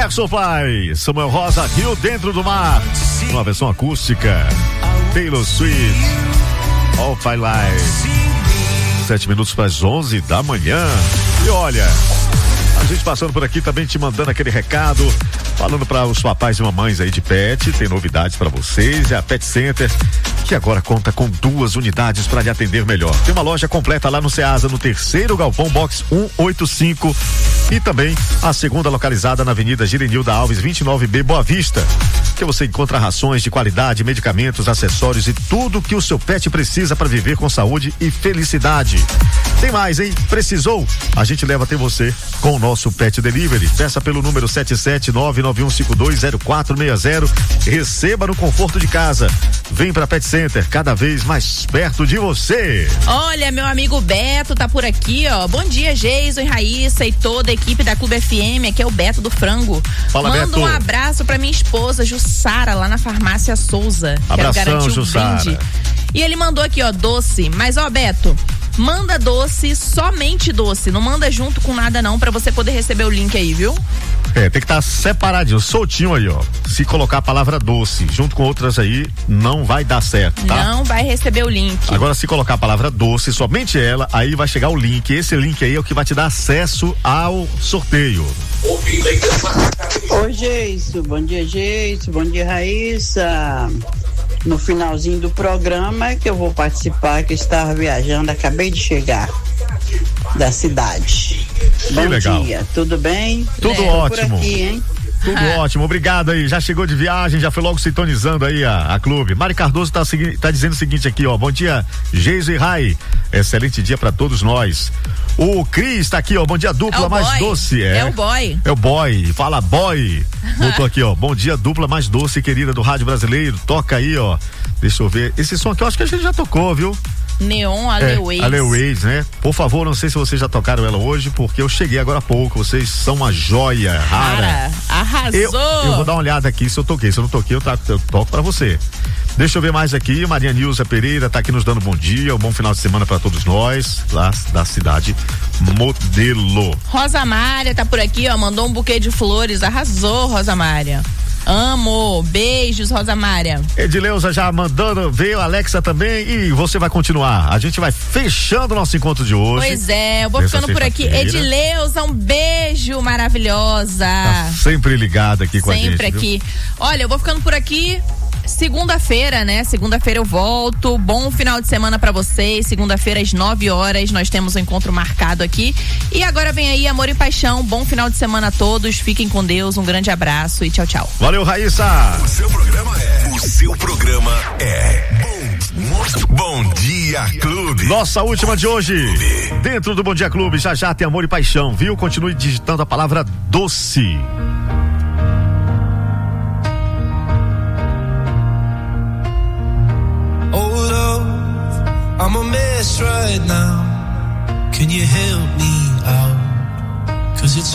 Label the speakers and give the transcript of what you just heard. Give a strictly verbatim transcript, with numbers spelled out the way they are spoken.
Speaker 1: Air Supply, Samuel Rosa, Rio Dentro do Mar, uma versão acústica, Taylor Swift, All My Life. Sete minutos para as onze da manhã. E olha, a gente passando por aqui também te mandando aquele recado, falando para os papais e mamães aí de pet, tem novidades para vocês. É a Pet Center, que agora conta com duas unidades para lhe atender melhor. Tem uma loja completa lá no Ceasa, no terceiro galpão, box cento e oitenta e cinco, e também a segunda localizada na Avenida Girenilda Alves, vinte e nove B, Boa Vista, que você encontra rações de qualidade, medicamentos, acessórios e tudo que o seu pet precisa para viver com saúde e felicidade. Tem mais, hein? Precisou? A gente leva até você com o nosso Pet Delivery. Peça pelo número sete sete nove nove um cinco dois zero quatro seis zero. Receba no conforto de casa. Vem pra Pet Center, cada vez mais perto de você.
Speaker 2: Olha, meu amigo Beto tá por aqui, ó. Bom dia, Geiso e Raíssa e toda a equipe da Clube F M. Aqui é o Beto do Frango.
Speaker 1: Fala,
Speaker 2: Manda
Speaker 1: Beto.
Speaker 2: um abraço pra minha esposa, Jussara, lá na Farmácia Souza.
Speaker 1: Abração,
Speaker 2: Quero garantir o
Speaker 1: Jussara.
Speaker 2: brinde. E ele mandou aqui, ó, doce. Mas, ó, Beto, manda doce, somente doce. Não manda junto com nada, não, pra você poder receber o link aí, viu?
Speaker 1: É, tem que estar tá separadinho, soltinho aí, ó. Se colocar a palavra doce junto com outras aí, não vai dar certo, tá?
Speaker 2: Não vai receber o link.
Speaker 1: Agora, se colocar a palavra doce, somente ela, aí vai chegar o link. Esse link aí é o que vai te dar acesso ao sorteio.
Speaker 3: Oi, Geiso. Bom dia, Geiso. Bom dia, Raíssa. No finalzinho do programa que eu vou participar, que eu estava viajando, acabei de chegar da cidade.
Speaker 1: Que
Speaker 3: Bom
Speaker 1: legal.
Speaker 3: dia, tudo bem?
Speaker 1: Tudo
Speaker 3: É,
Speaker 1: ótimo.
Speaker 3: por aqui, hein?
Speaker 1: Tudo ótimo, obrigado aí, já chegou de viagem, já foi logo sintonizando aí a, a clube. Mari Cardoso tá, segui, tá dizendo o seguinte aqui, ó, bom dia, Geiso e Rai, excelente dia pra todos nós. O Cris tá aqui, ó, bom dia, dupla
Speaker 2: É
Speaker 1: mais
Speaker 2: boy.
Speaker 1: doce. É,
Speaker 2: É o boy.
Speaker 1: É o boy, fala boy. Botou aqui, ó, bom dia, dupla mais doce, querida do Rádio Brasileiro, toca aí, ó, deixa eu ver, esse som aqui eu acho que a gente já tocou, viu?
Speaker 2: Neon
Speaker 1: É,
Speaker 2: Aleways.
Speaker 1: Aleways, né? Por favor, não sei se vocês já tocaram ela hoje, porque eu cheguei agora há pouco, vocês são uma joia rara.
Speaker 2: Cara, arrasou.
Speaker 1: Eu, eu vou dar uma olhada aqui se eu toquei. Se eu não toquei, eu, trago, eu toco pra você. Deixa eu ver mais aqui. Maria Nilza Pereira tá aqui nos dando bom dia. Um bom final de semana pra todos nós, lá da cidade Modelo.
Speaker 2: Rosa Mária tá por aqui, ó. Mandou um buquê de flores. Arrasou, Rosa Mária. Amo. Beijos, Rosa Mária.
Speaker 1: Edileuza já mandando, veio a Alexa também e você vai continuar. A gente vai fechando o nosso encontro de hoje.
Speaker 2: Pois é, eu vou
Speaker 1: Nessa
Speaker 2: ficando por aqui.
Speaker 1: sexta-feira.
Speaker 2: Edileuza, um beijo maravilhosa.
Speaker 1: Tá sempre ligada aqui com a gente.
Speaker 2: Sempre aqui. Olha, eu vou ficando por aqui. Segunda-feira, né? Segunda-feira eu volto. Bom final de semana pra vocês. Segunda-feira às nove horas nós temos um encontro marcado aqui. E agora vem aí Amor e Paixão. Bom final de semana a todos. Fiquem com Deus. Um grande abraço e tchau, tchau.
Speaker 1: Valeu, Raíssa.
Speaker 4: O seu programa é. O seu programa é. Bom, bom Dia Clube.
Speaker 1: Nossa última de hoje. Dentro do Bom Dia Clube, já já tem Amor e Paixão, viu? Continue digitando a palavra doce.
Speaker 5: I'm a mess right now. Can you help me out? 'Cause it's